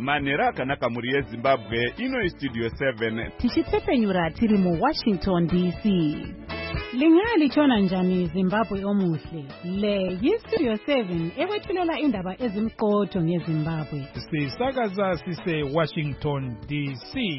manhero akanaka muri yezimbabwe. Ino istudio 7 tichitsepenyura tiri muWashington DC. Lingalitshona njani Zimbabwe omuhle? Le yistudio 7 ekwethulela indaba ezimqotho ngeZimbabwe. Sisakaza sise Washington DC.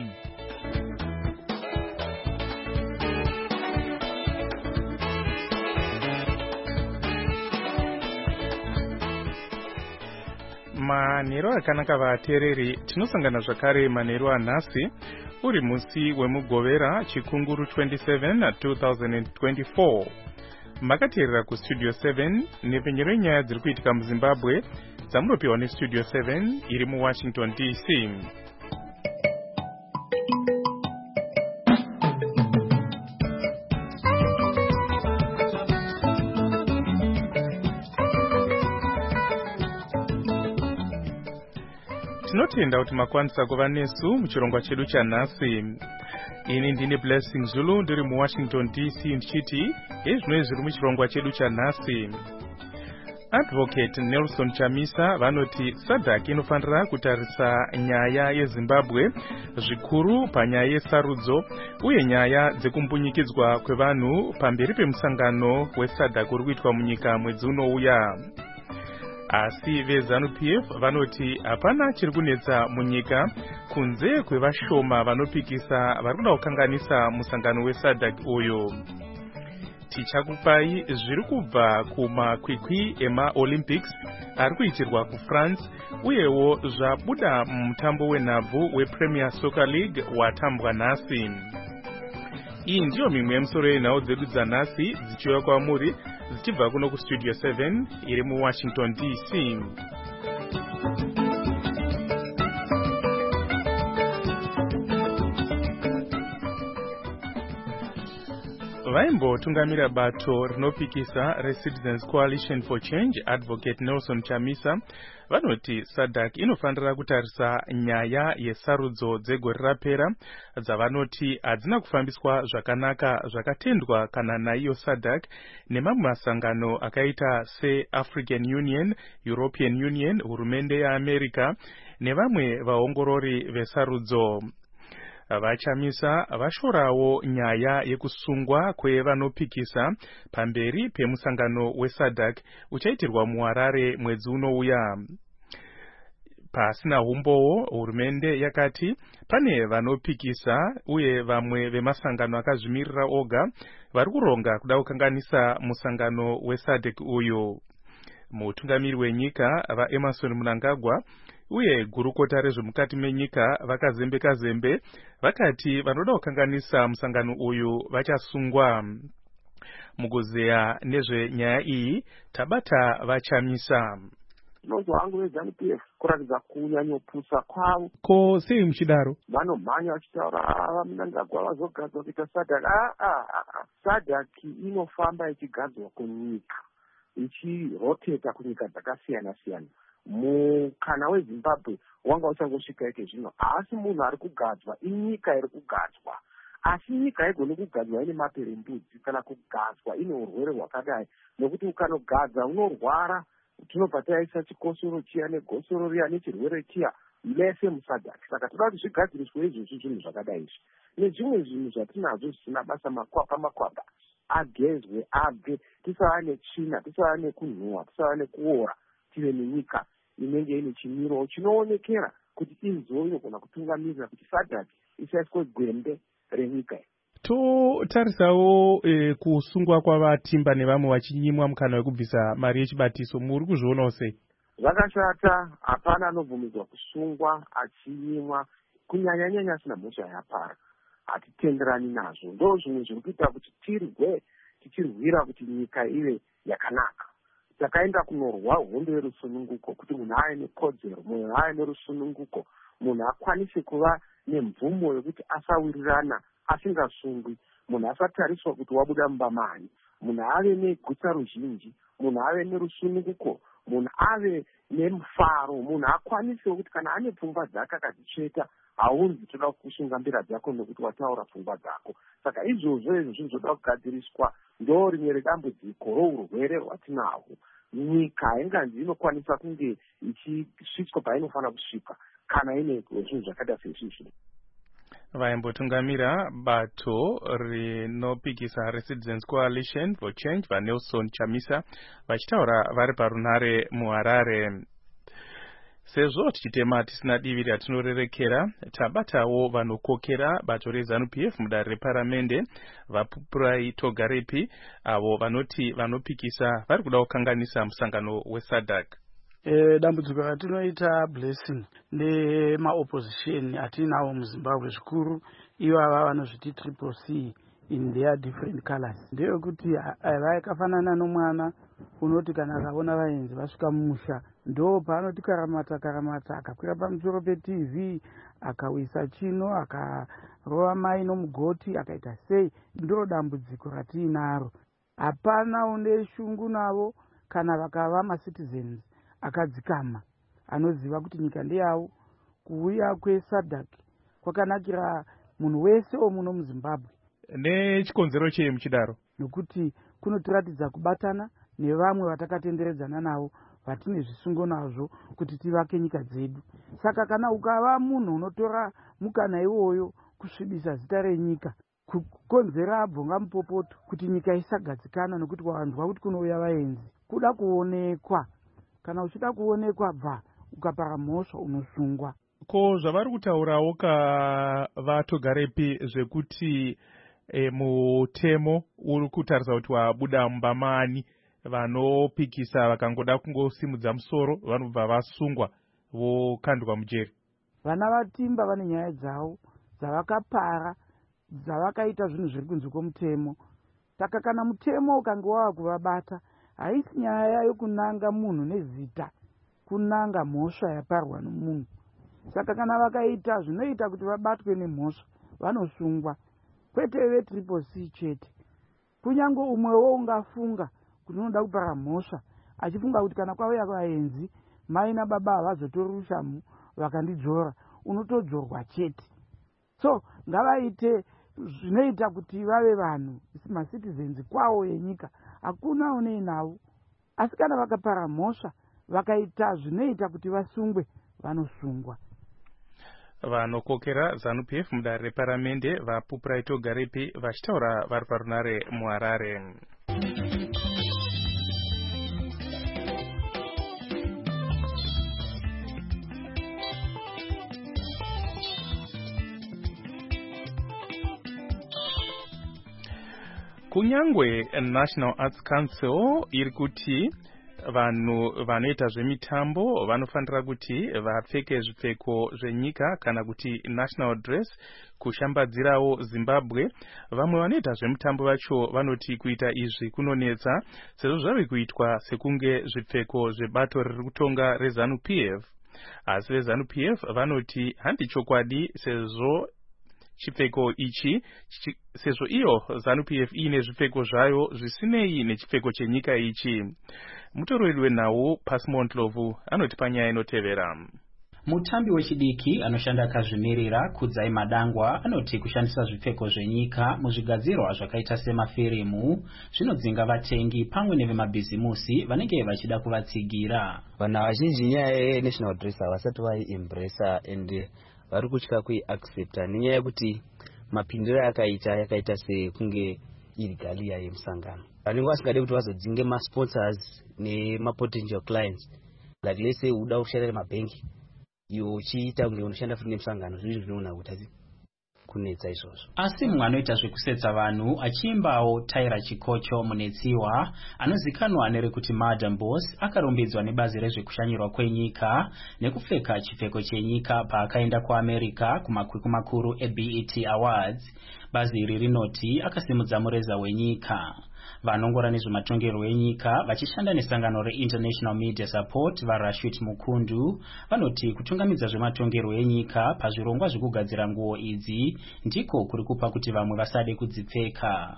Manhero akanaka vateereri, tinosangana zvakare manhero anhasi uri musi wemugovera chikunguru 27 2024. Makateerera kustudio 7 nepfenyero yenyaya dziri kuitika muZimbabwe dzamunopiwa nestudio 7 iri muWashington DC. Tinotenda kuti makwanisa kuva nesu muchirongwa chedu chanhasi. Ini ndine Blessing Zulu ndiri muWashington DC ndichiti ezvinoi zviri muchirongwa chedu chanhasi. Advocate Nelson Chamisa vanoti SADC inofanira kutarisa nyaya yeZimbabwe zvikuru panyaya yesarudzo uye nyaya dzekumbunyikidzwa kwevanhu pamberi pemusangano weSADC uri kuitwa munyika mwedzi unouya. Asi veZANU-PF vanoti hapana chiri kunetsa munyika kunze kwevashoma vanopikisa vari kuda kukanganisa musangano weSADC uyu. Tichakupai zviri kubva kumakwikwi emaOlympics ari kuitirwa kuFrance uyewo zvabuda mutambo wenhabvu wePremier Soccer League watambwa nhasi. Iyi ndiyo mimwe yemusoro yenhau dzedu dzanhasi dzichiuya kwamuri zichibva kuno kustudio 7 iri muWashington DC. Vaimbotungamira bato rinopikisa reCitizens Coalition for Change, Advocate Nelson Chamisa vanoti SADC inofanira kutarisa nyaya yesarudzo dzegore rapera dzavanoti hadzina kufambiswa zvakanaka zvakatendwa kana naiyo SADC nemamwe masangano akaita seAfrican Union, European Union, hurumende yeAmerica nevamwe vaongorori vesarudzo. Vachamisa vashorawo nyaya yekusungwa kwevanopikisa pamberi pemusangano weSADC uchaitirwa muHarare mwedzi unouya. Pasina umbowo hurumende yakati pane vanopikisa uye vamwe vemasangano akazvimirira oga vari kuronga kuda kukanganisa musangano weSADC uyu. Mutungamiri wenyika vaEmerson Mnangagwa uye gurukota rezvemukati menyika vakazembe vakati vanoda kukanganisa musangano uyu vachasungwa. Mukuzeya nezvenyaya iyi tabata Vachamisa. Nonzo wangu weZANU-PF kuratidza kunyanyopusa kwavo. Ko sei muchidaro? Vanomhanya vachitaura Mnangagwa vazogadzwa kuita SADC. SADC inofamba ichigadzwa kunyika ichiroteta kunyika dzakasiyana siyana. Mukana weZimbabwe wanga uchangosvika ike zvino, asi munhu ari kugadzwa inyika iri kugadzwa. Asi nyika haigoni kugadzwa ine maperembudzi kana kugadzwa ine urwere hwakadai, nekuti ukanogadza unorwara. Tinobva taisa chikosoro chiya negosoro riya nechirwere chiya mese muSADC. Saka toda kuti zvigadziriswe izvozvo zvinhu zvakadai izvi nezvimwe zvinhu zvatinazvo zvisina basa, makwapa agezwe abve, tisava netsvina, tisava nekunhuhwa, tisava nekuora, tive nenyika inenge ine chimiro chinoonekera kuti izogona kutungamirira kuti SADC isaiswe gwembe renyika. Totarisawo kusungwa kwavatimba nevamwe vachinyimwa mukana wekubvisa mari yechibatiso, muri kuzvionawo sei? Zvakashata, hapana anobvumidzwa kusungwa achinyimwa, kunyanya asina mhosva yapara. Hatitenderani nazvo. Ndo zvimwe zviri kuita kuti tichirwira kuti nyika ive yakanaka. Takaenda kunorwa hondo yerusununguko kuti munhu ave nekodzero, munhu ave nerusununguko, munhu akwanise kuva nemvumo yekuti asawirirana asingasungwi, munhu asatariswa kuti wabuda mumba mani, munhu ave negutsa ruzhinji, munhu ave nerusununguko, munhu ave nemufaro, munhu akwanise kuti kana ane pfungwa dzake akadzitsveta haunzi toda kusunga mbira dzako nekuti wataura pfungwa dzako. Saka izvozvo zvinoda kugadziriswa. Ndo rimwe redambudziko rourwere rwatinahwo. Nyika hainganzi inokwanisa kunge ichisvitswa painofanira kusvika kana ine zvinhu zvakaita seizvizvi. Vaimbotungamira bato rinopikisa reCitizens Coalition for Change vaNelson Chamisa vachitaura vari parunare muHarare. Sezvo tichitema tisina divi ratinorerekera, tabatawo vanokokera bato reZANU-PF mudare reparamende vaPupurai Togarepi avo vanoti vanopikisa vari kuda kukanganisa musangano weSADC. Dambudziko ratinoita Blessing nemaopposition atinawo muZimbabwe zvikuru ivo ava vanozviti CCC in their different colors ndeyekuti vakafanana nomwana unoti kana akaona vaenzi vasvika mumusha ndo paanoti karamata akakwira pamusoro peTV akawisa chino akarova mai nomugoti akaita sei. Ndo dambudziko ratiinaro. Hapana une shungu navo kana vakava maCitizens akadzikama anoziva kuti nyika ndeyavo. Kuuya kweSADC kwakanakira munhu wese omuno muZimbabwe. Nechikonzero chei muchidaro? Nokuti kunotiratidza kubatana nevamwe vatakatenderedzana navo vatine zvisungo nazvo kuti tivake nyika dzedu. Saka kana ukava munhu unotora mukana iwoyo kusvibisa zita renyika, kukonzera abvonga mupopoto kuti nyika isagadzikana nokuti wavanzwa kuti kunouya vaenzi, kuda kuonekwa. Kana uchida kuonekwa bva ukapara mhosva unosungwa. Ko zvavari kutaurawo kavaTogarepi zvekuti mutemo uri kutarisa kuti wabuda mumbamani vanopikisa vakangoda kungosimudza musoro vanobva vasungwa vokandwa mujeri. Vana vatimba vane nyaya dzavo dzavakapara dzavakaita zvinhu zviri kunze kwomutemo. Saka kana mutemo ukange wava kuvabata haisi nyaya yokunanga munhu nezita, kunanga mhosva yaparwa nomunhu. Saka kana vakaita zvinoita kuti vabatwe nemhosva vanosungwa. Kwete veCCC chete, kunyange umwewo ungafunga kuti unoda kupara mhosva achifunga kuti kana kwauya vaenzi mai nababa havazotori rushamu vakandidzora, unotodzorwa chete. So ngavaite zvinoita kuti vave vanhu maCitizens kwawo yenyika, hakuna uneinavo. Asi kana vakapara mhosva vakaita zvinoita kuti vasungwe vanosungwa. Vanokokera ZANU-PF mudare reparamende vaPupurai Togarepi vachitaura vari parunare muHarare. Kunyangwe National Arts Council iri kuti vanhu vanoita zvemitambo vanofanira kuti vapfeke zvipfeko zvenyika kana kuti national dress kushambadzirawo Zimbabwe. Vamwe vanoita zvemitambo vacho vanoti kuita izvi kunonetsa sezvo zvave kuitwa sekunge zvipfeko zvebato riri kutonga reZANU-PF. Asi veZANU-PF vanoti handi chokwadi sezvo chipfeko ichi sezvo iyo ZANU-PF ine zvipfeko zvayo zvisinei nechipfeko chenyika ichi. Mutoro wedu wenhau Pasimon Lovu anoti panyaya inotevera. Mutambi wechidiki anoshanda akazvimirira Kudzai Madangwa anoti kushandisa zvipfeko zvenyika muzvigadzirwa zvakaita semafirimu zvinodzinga vatengi pamwe nevemabhizimusi vanenge vachida kuvatsigira. Vanhu vazhinji nyaya yenational dress havasati vaiembresa ende vari kutya kuiaccepta nenyaya yekuti mapindiro yakaita sekunge iri galia yemusangano. Vanenge vasingade kuti vazodzinge masponsors nemapotential clients. Like let's say uda kushanda nemabhengi iwo uchiita kunge unoshanda futi nemusangano, zvizvi zvinoona kuti kunetsa izvozvo. Asi mumwe anoita zvekusetsa vanhu achiimbawo Taira Chikocho munetsiwa anozikanwa nerekuti Madam Boss akarumbidzwa nebazi rezvekushanyirwa kwenyika nekupfeka chipfeko chenyika paakaenda kuAmerica kumakwikwi makuru eBET Awards. Bazi iri rinoti akasimudza mureza wenyika. Vanongora nezvematongerwo enyika vachishanda nesangano reInternational Media Support vaRashid Mukundu vanoti kutungamidza zvematongerwo enyika pazvirongwa zvekugadzira nguo idzi ndiko kuri kupa kuti vamwe vasade kudzipfeka.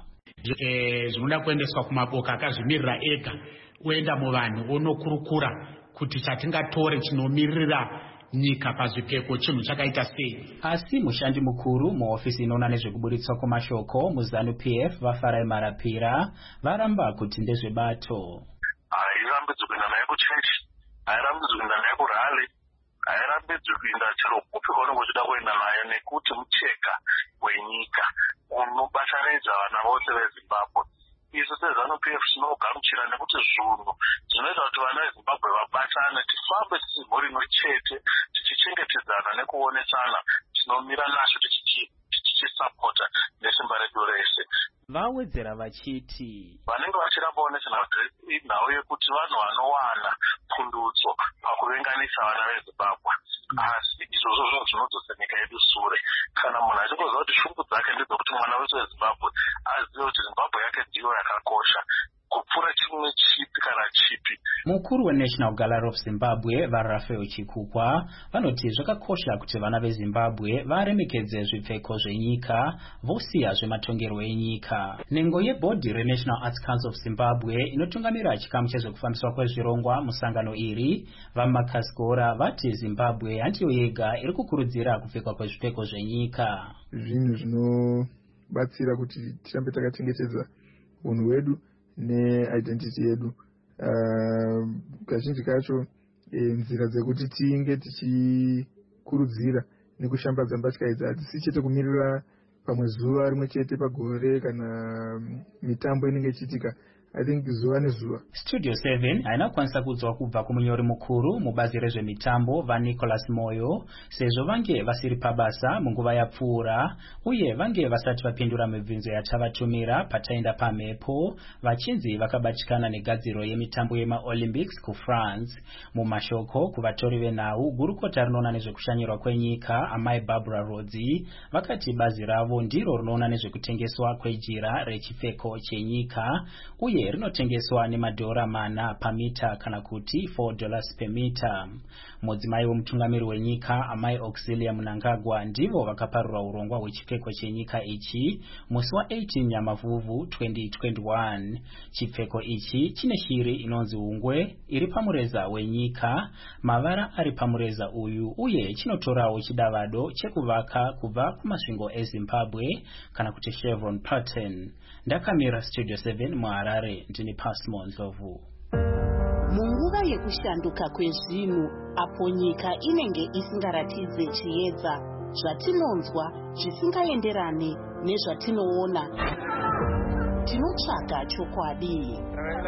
Zvinoda kuendeswa kumaboka akazvimirira ega, uenda muvanhu unokurukura kuti chatingatore chinomiririra nyika pazvipfeko chinhu chakaita sei. Asi mushandi mukuru muofisi inoona nezvekuburitswa kwemashoko muZANU-PF vaFarai Marapira varamba kuti ndezvebato. Hairambidzwi kuenda naye kuchechi, hairambidzwi kuenda naye kurali, hairambidzwi kuinda chero kupi kwaunenge uchida kuenda nayo, nekuti mucheka wenyika unobatanidza vana vose vezimbabwe. Isu seZANU-PF tinogamuchira nekuti zvinhu zvinoita kuti vana vezimbabwe vabatane, tifambe tisi mhuri imwe chete, tichichengetedzana nekuonesana, tinomira nacho tichisapota nesimba redu rese. Vawedzera vachiti vanenge vachiramba onesana kuti inhau yekuti vanhu vanowana pundutso pakuvenganisa vana vezimbabwe, asi izvozvo zvinhu zvinodzosa nyika yedu sure. Kana munhu achingoziva kuti shungu dzake ndedzokuti mwana wese wezimbabwe azive kuti zimbabwe yake ndiyo yakakosha kupfuura chimwe chipi kana chipi. Mukuru weNational Gallery of Zimbabwe vaRafael Chikukwa vanoti zvakakosha kuti vana veZimbabwe varemekedze zvipfeko zvenyika vosiya zvematongerwo enyika. Nhengo yebhodhi reNational Arts Council of Zimbabwe inotungamira chikamu chezvekufambiswa kwezvirongwa musangano iri vaMakasgora vati Zimbabwe handiyo yega iri kukurudzira kupfekwa kwezvipfeko zvenyika. Zvinhu zvinobatsira kuti tirambe takachengetedza unhu hwedu neidentity yedu. Kazhinji kacho nzira dzekuti tinge tichikurudzira nekushambadza mbatya idzi hadzisi chete kumirira pamwe zuva rimwe chete pagore kana mitambo inenge ichiitika. I think zuva nezuva. Studio 7 haina kukwanisa kudzwa kubva kumunyori mukuru mubazi rezvemitambo vaNicholas Moyo sezvo vange vasiri pabasa munguva yapfuura uye vange vasati vapindura mibvunzo yatavatumira pataenda pamhepo vachinzi vakabatikana negadziro yemitambo yemaOlympics kuFrance. Mumashoko kuvatori venhau gurukota rinoona nezvekushanyirwa kwenyika amai Barbara Rodzi vakati bazi ravo ndiro rinoona nezvekutengeswa kwejira rechipfeko chenyika uye rinotengeswa nemadhora mana pamita kana kuti $4 per mita. Mudzimai wemutungamiri wenyika amai Auxilia Mnangagwa ndivo vakaparura urongwa hwechipfeko chenyika ichi musi wa18 Nyamavhuvhu 2021. Chipfeko ichi chine shiri inonzi hungwe iri pamureza wenyika, mavara ari pamureza uyu uye chinotorawo chidavado chekuvaka kubva kumasvingo eZimbabwe kana kuti chevron pattern. Ndakamira Studio 7 muHarare ndini Pasmo Ndlovu. Munguva yekushanduka kwezvinhu apo nyika inenge isingaratidze chiedza, zvatinonzwa zvisingaenderane nezvatinoona, tinotsvaga chokwadi.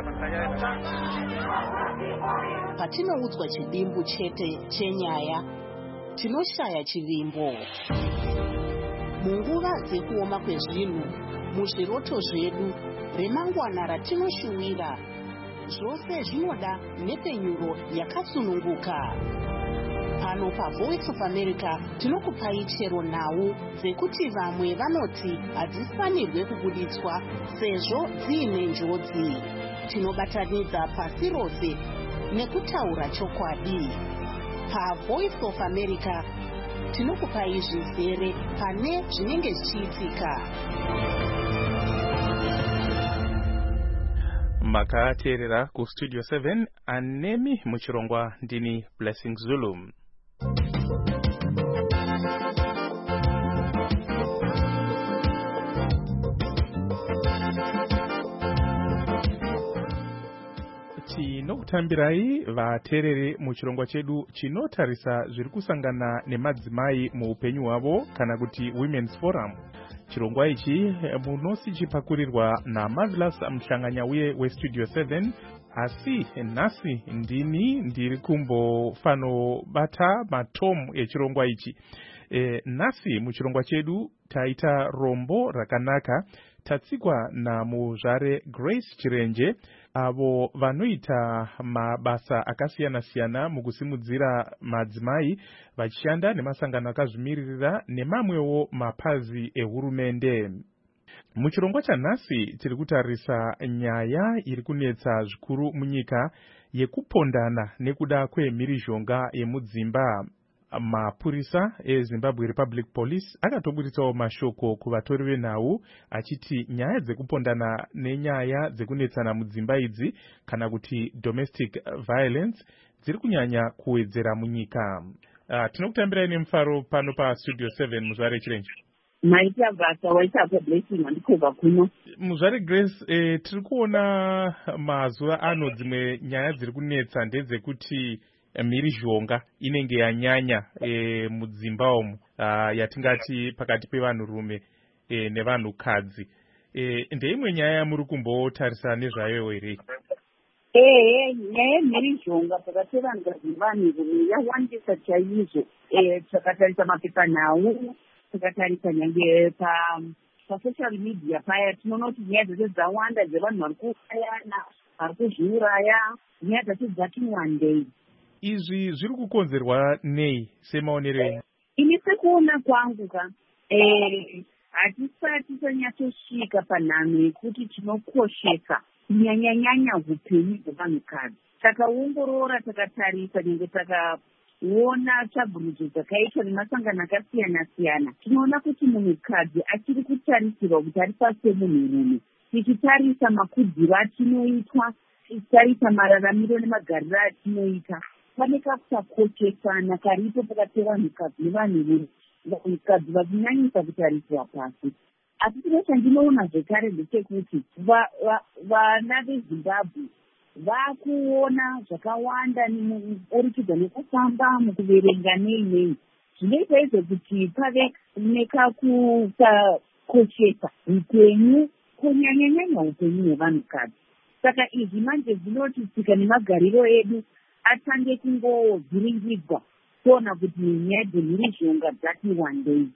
Patinoudzwa chidimbu chete chenyaya, tinoshaya chivimbo. Munguva dzekuoma kwezvinhu, muzviroto zvedu remangwana ratinoshuwira, zvose zvinoda nepenyuro yakasununguka. Pano paVoice of America tinokupai chero nhau dzekuti vamwe vanoti hadzifanirwe kubuditswa sezvo dziine njodzi. Tinobatanidza pasi rose nekutaura chokwadi. PaVoice of America tinokupai zvizere pane zvinenge zvichiitika. Makateerera ku Studio 7 anemi muchirongwa ndini Blessing Zulu. Tinokutambirai vateereri muchirongwa chedu chinotarisa zviri kusangana nemadzimai muupenyu hwavo kana kuti Women's Forum. Chirongwa ichi munosichipakurirwa naMarvelous Mhlanganyauye weStudio 7, asi nhasi ndiri kumbofanobata matomu echirongwa ichi. Nhasi muchirongwa chedu taita rombo rakanaka, tatsikwa namuzvare Grace Chirenje avo vanoita mabasa akasiyana-siyana mukusimudzira madzimai vachishanda nemasangano akazvimiririra nemamwewo mapazi ehurumende. Muchirongwa chanhasi tiri kutarisa nyaya iri kunetsa zvikuru munyika yekupondana nekuda kwemhirizhonga yemudzimba. Mapurisa eZimbabwe Republic Police akatobuditsawo mashoko kuvatori venhau achiti nyaya dzekupondana nenyaya dzekunetsana mudzimba idzi kana kuti domestic violence dziri kunyanya kuwedzera munyika. Tinokutambirai nemufaro pano paStudio 7 muzvare Chirenje. Maita basa waita Blessing andikobva kuno. Muzvare Grace, tiri kuona mazuva ano dzimwe nyaya dziri kunetsa ndedzekuti mhirizhonga inenge yanyanya mudzimba umu yatingati pakati pevanhurume nevanhukadzi. Ndeimwe nyaya yamuri kumbotarisa nezvayo here? Nyaya yemhirizhonga pakati pevanhukadzi nevanhurume yawandisa chaizvo. Takatarisa mapepanhau, takatarisa nyange pasocial media paya, tinoona kuti nyaya dzese dzawanda dzevanhu vari kuurayana, vari kuzviuraya, nyaya dzacho dzati wandei. Izvi zviri kukonzerwa nei semaonero enyu? Ini sekuona kwangu hatisati tanyatsosvika panhano yekuti tinokoshesa kunyanya-nyanya upenyu hwevanhukadzi. Takaongorora, takatarisa, nenge takaona tsvagurudzo dzakaitwa nemasangano akasiyana-siyana, tinoona kuti munhukadzi achiri kutarisirwa kuti ari pasi pemunhurume. Tichitarisa makudziro atinoitwa, tichitarisa mararamiro nemagariro atinoita, pane kakusakoshesana karipo pakati pevanhukadzi nevanhurume, vanhukadzi vachinyanyisa kutariswa pasi. Asi chiro chandinoona zvekare ndechekuti vana veZimbabwe vakuona zvakawanda muburikidza nekufamba, mukuverenga nei. Zvinoita izvo kuti pave nekakusakoshesa upenyu, kunyanya-nyanya upenyu hwevanhukadzi. Saka izvi manje zvinoti tsika nemagariro edu atange kungovhiringidzwa, kuona kuti nyaya dzemhirizhonga dzati wandei.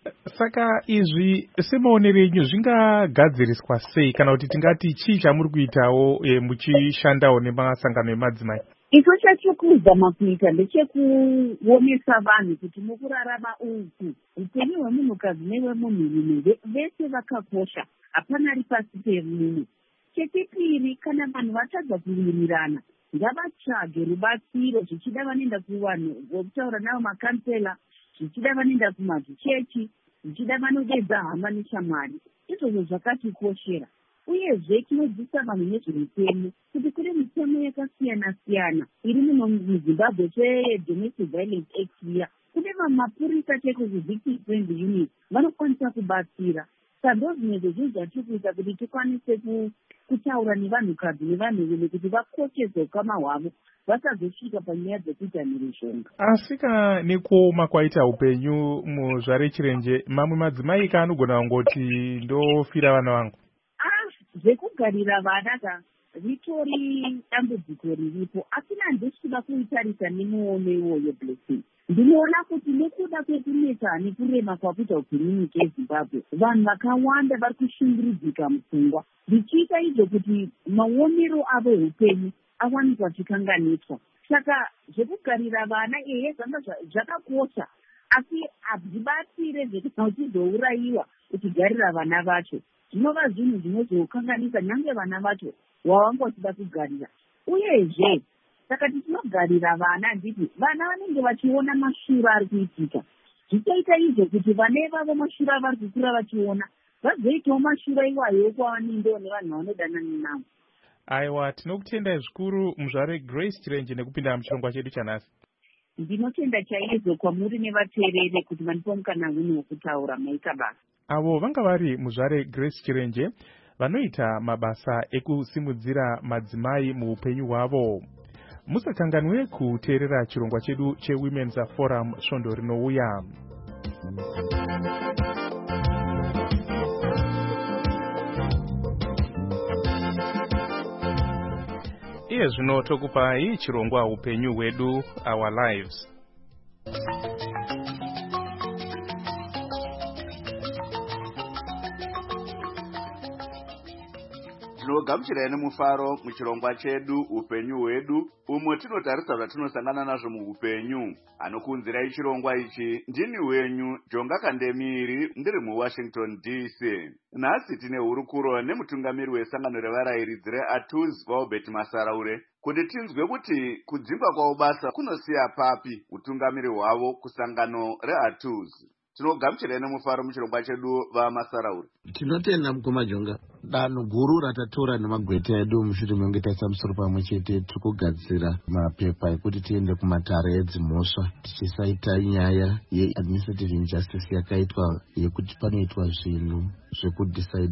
Saka izvi semaonero enyu zvingagadziriswa sei, kana kuti tingati chii chamuri kuitawo muchishandawo nemasangano emadzimai? Icho chatikuzama kuita ndechekuonesa vanhu kuti mukurarama uku upenyu hwemunhukadzi nehwemunhurume vese vakakosha, hapana ari pasi pemumwe. Chechipiri, kana vanhu vatadza kuwirirana, ngavatsvage rubatsiro, zvichida vanoenda kuvanhu vokutaura navo makansela, zvichida vanoenda kumazvichechi, zvichida vanodedza hama neshamwari. Izvozvo zvakatikoshera. Uyezve tinodzidzisa vanhu nezvemitemo, kuti kune mitemo yakasiyana-siyana iri muno muZimbabwe cheDomestic Violence Act iya. Kune mapurisa cheko kuVictim Friendly Unit vanokwanisa kubatsira. Saka zvimwe zvinhu zvatiri kuita kuti tikwanise kutaura nevanhukadzi nevanhurume kuti vakoshese ukama hwavo, vasazosvika panyaya dzekuita mhirizhonga. Asika nekuoma kwaita upenyu muzvare Chirenje, mamwe madzimai anogona kungoti ndofira vana vangu. Zvekugarira vana ritori dambudziko riripo, asi handisikuda kuitarisa nemuono iwoyo Blessing. Ndinoona kuti nekuda kwekunetsa nekurema kwakuita upenyu munyika yeZimbabwe, vanhu vakawanda vari kushungurudzika mupfungwa, zvichiita izvo kuti maonero avo eupenyu awanikwa chikanganetswa. Saka zvekugarira vana zvanga zvakakosha, asi hazvibatsire zvekuna uchizourayiwa uchigarira vana vacho. Zvinova zvinhu zvinozokanganisa nyange vana vacho wavanga uchida kugarira. Uyezve, saka tinogarira vana nditi vana vanenge vachiona mashuro ari kuitika. Zvichaita izvo kuti vana ivavo mashuro avari kukura vachiona, vazoitawo mashuro iwayo kwavanendewo nevanhu vanodana nenavo. Aiwa, tinokutendai zvikuru muzvare Grace Chirenje nekupinda muchirongwa chedu chanhasi. Ndinotenda chaizvo kwamuri nevateereri kuti manipo mukana hwino wekutaura maita basa. Avo vanga vari muzvare Grace Chirenje vanoita mabasa ekusimudzira madzimai muupenyu hwavo. Musakanganwe kuteerera chirongwa chedu cheWomen's Forum svondo rinouya. Iye zvino tokupai chirongwa upenyu hwedu, Our Lives. Tinogamuchirai nemufaro muchirongwa chedu upenyu hwedu, umwe tinotarisa zvatinosangana nazvo muupenyu. Anokunzirai chirongwa ichi ndini wenyu Jonga Kandemiri, ndiri muWashington DC. Nhasi tine hurukuro nemutungamiri wesangano revarayiridzi reATUZ Vaubert Masaraure kuti tinzwe kuti kudzimba kwavo basa kunosiya papi utungamiri hwavo kusangano reATUZ. Tinogamuchirai nemufaro muchirongwa chedu vaMasaraure. Tinotenda mukoma Jonga. Danho guru ratatora nemagweta edu mushure mekunge taisa musoro pamwe chete tikugadzira mapepa ekuti tiende kumatare edzimhosva tichisaita nyaya yeadministrative injustice yakaitwa yekuti panoitwa zvinhu zvekudhisaidha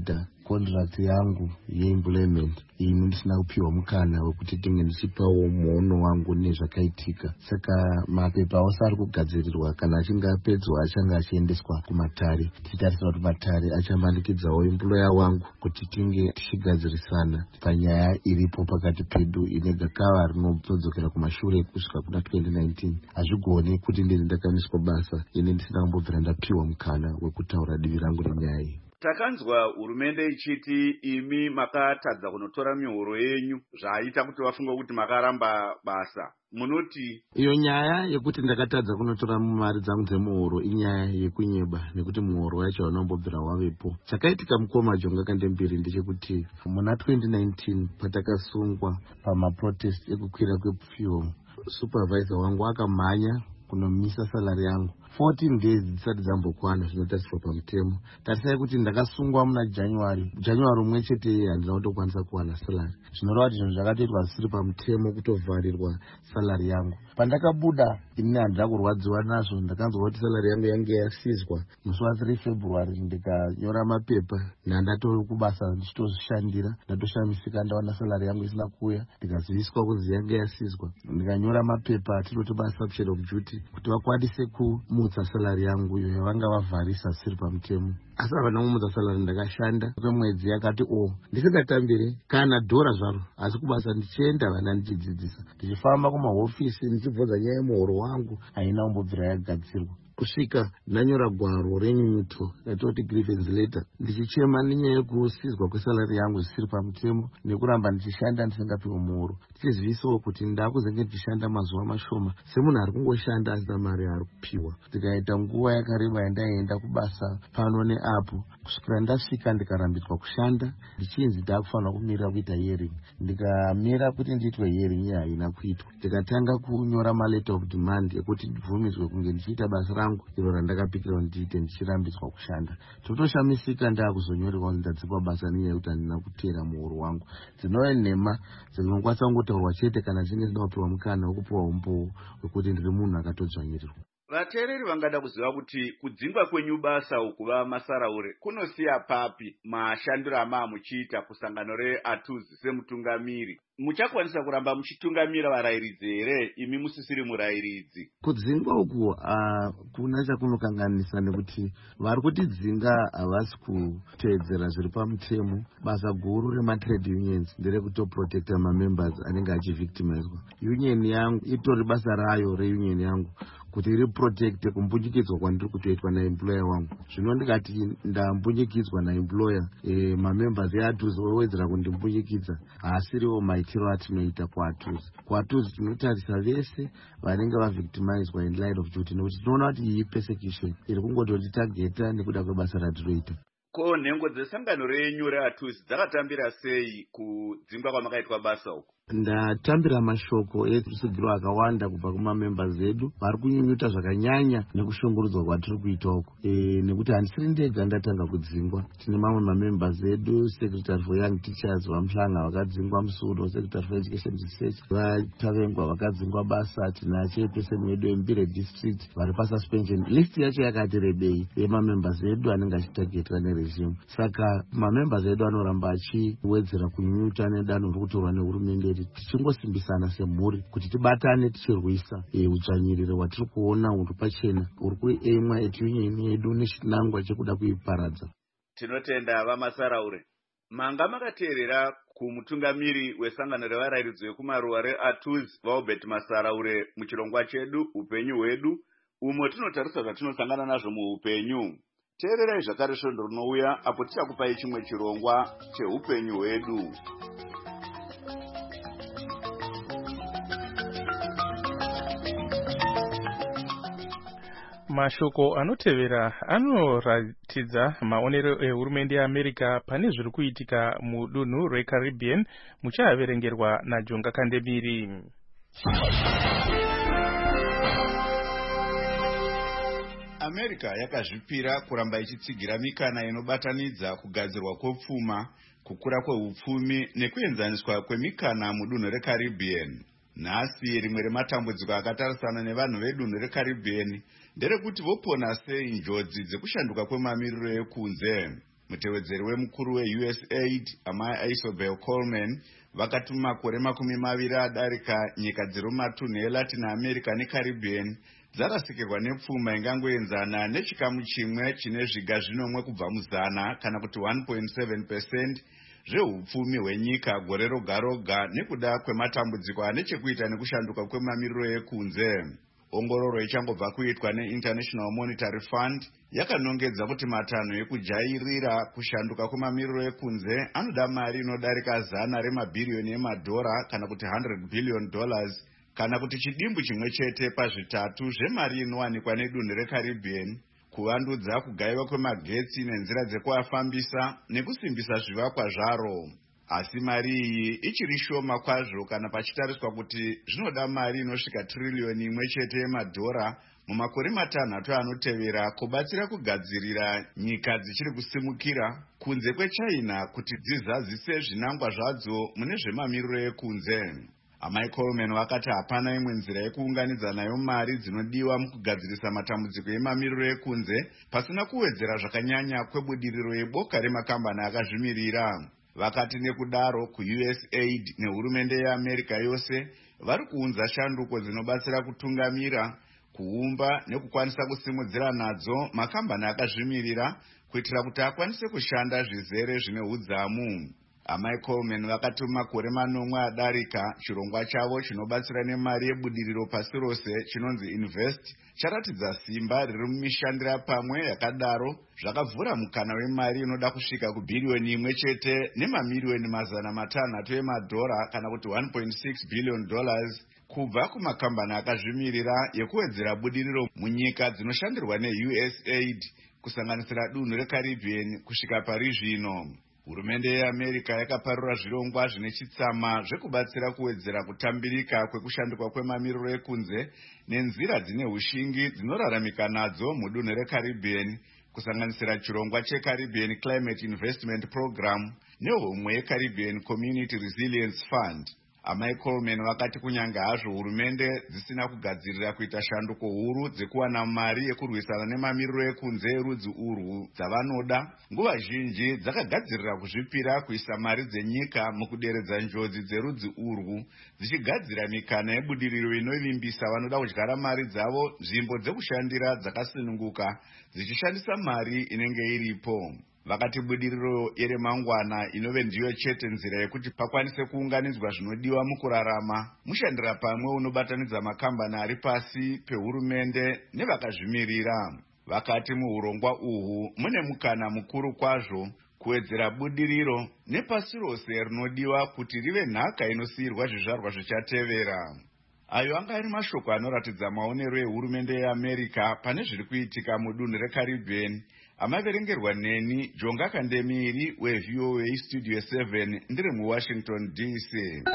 contract yangu yeemployment ini ndisina kupiwa mukana wekuti tinge ndichipawo muono wangu nezvakaitika. Saka mapepa ose ari kugadzirirwa kana achinge apedzwa achange achiendeswa kumatare. Tichitarisira kuti matare achamanikidzao employer wangu kuti tinge tichigadzirisana panyaya iripo pakati pedu ine gakava rinotodzokera kumashure kusvika kuna 2019. Hazvigoni kuti ndini ndakamiswa basa ini ndisina kumbobvira ndapiwa mukana wekutaura divi rangu renyaya iyi. Takanzwa hurumende ichiti imi makatadza kunotora mihoro yenyu zvaita kuti vafunga kuti makaramba basa. Munoti iyo nyaya yekuti ndakatadza kunotora mari dzangu dzemuhoro inyaya yekunyeba nekuti muhoro wacho unombobvira wavepo. Chakaitika mukoma Jonga Kandembiri ndechekuti muna 2019 patakasungwa pamaprotest ekukwira kwepfuel, supervisor wangu akamhanya kunomisa salari yangu 14 days dzisati dzambokwana zvinotariswa pamutemo. Tarisai kuti ndakasungwa muna January umwe chete handina kutokwanisa kuwana salari. Zvinoreva kuti zvinhu zvakatoitwa zvisiri pamutemo kutovharirwa salari yangu. Pandakabuda ini handina kurwadziwa nazvo, ndakanzwa kuti salari yangu yange yasizwa. Musi wa3 February ndikanyora mapepa ndandatori kubasa ndichitozvishandira. Ndatoshamisika ndawana salari yangu isina kuuya, ndikaziviswa kuzi yange yasizwa. Ndikanyora mapepa atinoti substitute of duty kuti vakwanise kumutsa salari yangu iyo yavanga vavharisa zvisiri pamutemo. Asi havana kumutsa salari. Ndakashanda kwemwedzi yakati ndisingatambire kana dhora zvaro, asi kubasa ndichienda vana ndichidzidzisa, ndichifamba kumahofisi ndichibvunza nyaya yemuhoro wangu haina kumbobvira yagadzirwa. Kusvika ndanyora gwaro renyunyuto ratoti grievance letter ndichichema nenyaya yekusizwa kwesalari yangu zvisiri pamutemo nekuramba ndichishanda ndisingapiwe muhoro, tichizivisawo kuti ndakuzenge ndichishanda mazuva mashoma semunhu ari kungoshanda asina mari ari kupiwa. Ndikaita nguva yakareba yandaenda kubasa pano neapo kusvikira ndasvika ndikarambidzwa kushanda ndichinzi ndakufanira kumirira kuita hearing. Ndikamira kuti ndiitwe hearing haina kuitwa. Ndikatanga kunyora maleta of demand ekuti ndibvumidzwe kunge ndichiita basa rangu iro randakapikirwa ndiite ndichirambidzwa kushanda. Totoshamisika ndakuzonyorerwa kuti ndadzikwa basa nenyaya yekuti handina kuteera muhoro wangu. Dzinove nhema dzinokwanisa kungotaurwa chete kana chinge ndida kupiwa mukana wekupiwa umbowo wekuti ndiri munhu akatodzvanyirirwa. Vateereri vangada kuziva kuti kudzingwa kwenyu basa ukuva Masaraure kunosiya papi mashandiro amamuchiita kusangano reATUZ semutungamiri. Muchakwanisa kuramba muchitungamira varayiridzi here imi musisiri murayiridzi? Kudzingwa uku kuna chakunokanganisa nekuti vari kutidzinga havasi kuteedzera zviri pamutemo. Basa guru rematrade unions nderekutoprotecta mamembers anenge achivictimizwa. Union yangu itori basa rayo reunion yangu kuti riprotecte kumbunyikidzwa kwandiri kutoitwa naemployer wangu. Zvino ndikati ndambunyikidzwa naemployer, mamembers eATUZ wowedzera kundimbunyikidzwa, haasiriwo maitiro atinoita kuATUZ. KuATUZ tinotarisa vese vanenge vavictimizwa in line of duty nekuti tinoona kuti iyi persecution iri kungototitageta nekuda kwebasa ratinoita. Ko nhengo dzesangano renyu reATUZ dzakatambira sei kudzingwa kwamakaitwa basa uku? Ndatambira mashoko erusugiro akawanda kubva kumamembers edu vari kunyunyuta zvakanyanya nekushungurudzwa kwatiri kuita uku. Nekuti handisiri ndega ndatanga kudzingwa. Tine mamwe mamembers edu, Secretary for Young Teachers vaMuhlanga vakadzingwa Musuro, Secretary for Education Research vaTavengwa vakadzingwa basa, tina chairperson wedu eMbire District vari pasuspension. List yacho yakati rebei yemamembers edu anenge achitagetwa neregime. Saka mamembers edu anoramba achiwedzera kunyunyuta nedanho riri kutorwa nehurumende tichingosimbisana semhuri kuti tibatane tichirwisa udzvanyiriro hwatiri kuona huri pachena huri kuemwa etunion yedu nechinangwa chekuda kuiparadza. Tinotenda vaMasaraure. Manga makateerera kumutungamiri wesangano revarayiridzi vekumaruwa reATUZ vaUbert Masaraure muchirongwa chedu upenyu hwedu umo tinotarisa zvatinosangana nazvo muupenyu. Teererai zvakare svondo rinouya apo tichakupai chimwe chirongwa cheupenyu hwedu. Mashoko anotevera anoratidza maonero ehurumende yeAmerica pane zviri kuitika mudunhu reCaribbean, muchaverengerwa naJonga Kandembiri. America yakazvipira kuramba ichitsigira mikana inobatanidza kugadzirwa kwepfuma, kukura kwehupfumi nekuenzaniswa kwemikana mudunhu reCaribbean. Nhasi rimwe rematambudziko akatarisana nevanhu vedunhu reCaribbean nderekuti vopona sei njodzi dzekushanduka kwemamiriro ekunze. Mutevedzeri wemukuru weUSAID amai Isobel Coleman vakati mumakore 20 adarika nyika dziri mumatunhu eLatin America neCaribbean dzarasikirwa nepfuma ingangoenzana nechikamu chimwe chine zviga zvinomwe kubva muzana kana kuti 1.7% zveupfumi hwenyika gore roga roga nekuda kwematambudziko ane chekuita nekushanduka kwemamiriro ekunze. Ongororo ichangobva kuitwa neInternational Monetary Fund yakanongedza kuti matanho ekujairira kushanduka kwemamiriro ekunze anoda mari inodarika $100 billion kana kuti $100 billion kana kuti chidimbu chimwe chete pazvitatu zvemari inowanikwa nedunhu reCaribbean kuvandudza kugayiwa kwemagetsi nenzira dzekuafambisa nekusimbisa zvivakwa zvaro. Asi mari iyi ichiri shoma kwazvo kana pachitariswa kuti zvinoda mari inosvika trillioni imwe chete yemadhora mumakore 6 anotevera kubatsira kugadzirira nyika dzichiri kusimukira kunze kweChina kuti dzizadzise zvinangwa zvadzo mune zvemamiriro ekunze. Amai Coleman vakati hapana imwe nzira yekuunganidza nayo mari dzinodiwa mukugadzirisa matambudziko emamiriro ekunze pasina kuwedzera zvakanyanya kwebudiriro yeboka remakambani akazvimirira. Vakati nekudaro kuUSAID nehurumende yeAmerica yose vari kuunza shanduko dzinobatsira kutungamira, kuumba nekukwanisa kusimudzira nadzo makambani akazvimirira kuitira kuti akwanise kushanda zvizere zvine udzamu. Amai Coleman vakati mumakore 8 adarika chirongwa chavo chinobatsira nemari yebudiriro pasi rose chinonzi Invest charatidza simba riri mumishandira pamwe yakadaro zvakavhura mukana wemari inoda kusvika kubhiriyoni imwe chete nemamiliyoni $500 emadhora kana kuti $1.6 billion kubva kumakambani akazvimirira yekuwedzera budiriro munyika dzinoshandirwa neUSAID kusanganisira dunhu reCaribbean kusvika pari zvino. Hurumende yeAmerica yakaparura zvirongwa zvine chitsama zvekubatsira kuwedzera kutambirika kwekushanduka kwemamiriro ekunze nenzira dzine hushingi dzinoraramika nadzo mudunhu reCaribbean kusanganisira chirongwa cheCaribbean Climate Investment Program nehomwe yeCaribbean Community Resilience Fund. Amai Coleman vakati kunyange hazvo hurumende dzisina kugadzirira kuita shanduko huru dzekuwana mari yekurwisana nemamiriro ekunze erudzi urwu dzavanoda, nguva zhinji dzakagadzirira kuzvipira kuisa mari dzenyika mukuderedza njodzi dzerudzi urwu dzichigadzira mikana yebudiriro inovimbisa vanoda kudyara mari dzavo nzvimbo dzekushandira dzakasununguka dzichishandisa mari inenge iripo. Vakati budiriro yeremangwana inove ndiyo chete nzira yekuti pakwanise kuunganidzwa zvinodiwa mukurarama, mushandira pamwe unobatanidza makambani ari pasi pehurumende nevakazvimirira. Vakati muhurongwa uhu mune mukana mukuru kwazvo kuwedzera budiriro nepasi rose rinodiwa kuti rive nhaka inosiyirwa zvizvarwa zvichatevera. Ayo anga ari mashoko anoratidza maonero ehurumende yeAmerica pane zviri kuitika mudunhu reCaribbean. Amaverengerwa neni Jonga Kandemiri weVOA Studio 7 ndiri muWashington DC.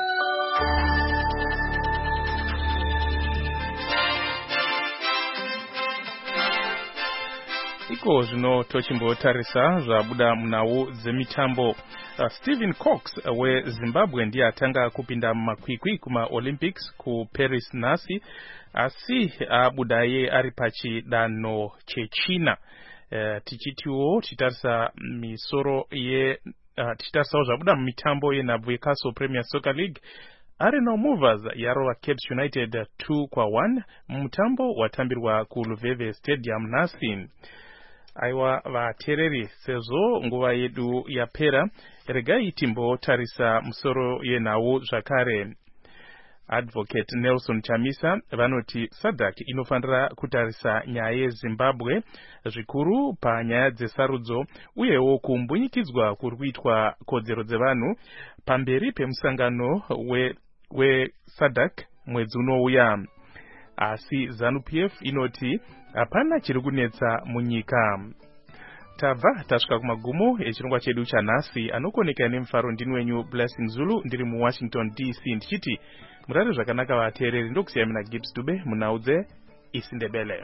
Iko zvino tochimbotarisa zvabuda munhau dzemitambo. Stephen Cox weZimbabwe ndiye atanga kupinda mumakwikwi kumaOlympics kuParis nhasi, asi abuda ye ari pachidanho chechina. Tichitiwo tichitarisa misoro tichitarisawo zvabuda mumitambo yenhabvu yeCastle Premier Soccer League. Arsenal Movers yarova Cape United 2-1 mumutambo watambirwa kuLuveve Stadium nhasi. Aiwa vatereri, sezvo nguva yedu yapera, regai timbotarisa musoro yenhau zvakare. Advocate Nelson Chamisa vanoti SADC inofanira kutarisa nyaya yeZimbabwe zvikuru panyaya dzesarudzo uyewo kumbunyikidzwa kuri kuitwa kodzero dzevanhu pamberi pemusangano weSADC mwedzi unouya. Asi ZANU-PF inoti hapana chiri kunetsa munyika. Tabva tasvika kumagumo echirongwa chedu chanhasi, anokoneka nemufaro ndini wenyu Blessing Zulu ndiri muWashington DC ndichiti murare zvakanaka vateereri, ndokusiyai mina Gibbs Dube munhau dzeIsindebele.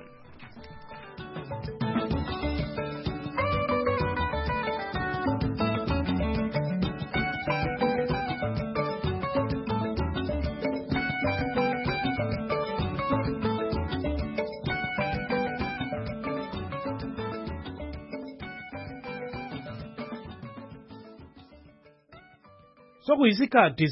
sokuyisikhathi